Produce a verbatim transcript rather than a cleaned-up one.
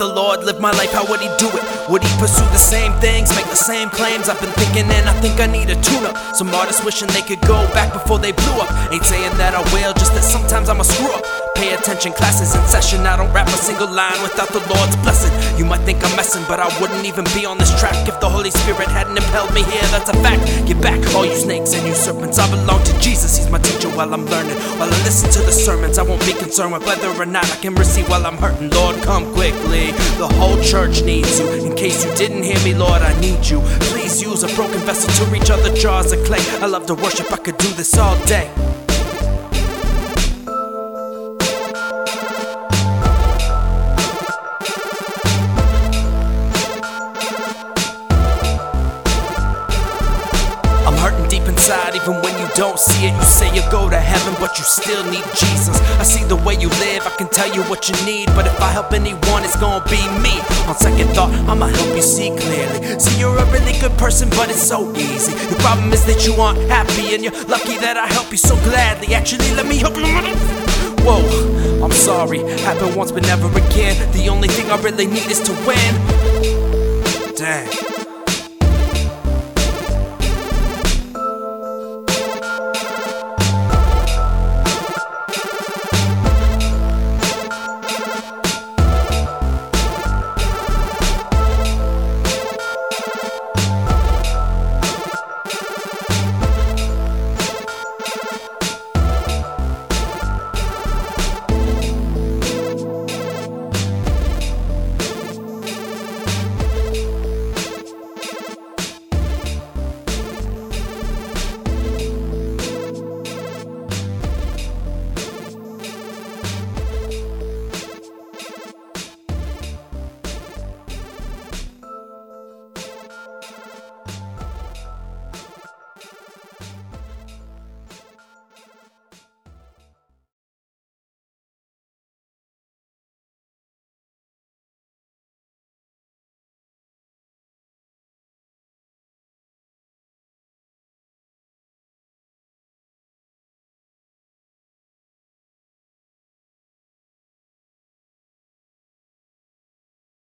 the Lord lived my life, how would he do it? Would he pursue the same things, make the same claims? I've been thinking and I think I need a tune-up. Some artists wishing they could go back before they blew up. Ain't saying that I will, just that sometimes I'm a screw up. Pay attention, classes in session. I don't rap a single line without the Lord's blessing. You might think I'm messing, but I wouldn't even be on this track if the Holy Spirit hadn't impelled me here. That's a fact. Get back, all you snakes and you serpents. I belong to Jesus, he's my teacher while I'm learning. While I listen to the sermons, I won't be concerned with whether or not I can receive while I'm hurting. Lord, come quickly. The whole church needs you. In case you didn't hear me, Lord, I need you. Please use a broken vessel to reach other jars of clay. I love to worship, I could do this all day. Deep inside, even when you don't see it. You say you go to heaven, but you still need Jesus. I see the way you live, I can tell you what you need, but if I help anyone, it's gonna be me. On second thought, I'ma help you see clearly. See, you're a really good person, but it's so easy. The problem is that you aren't happy, and you're lucky that I help you so gladly. Actually, let me help you. Whoa, I'm sorry, happened once but never again. The only thing I really need is to win. Dang.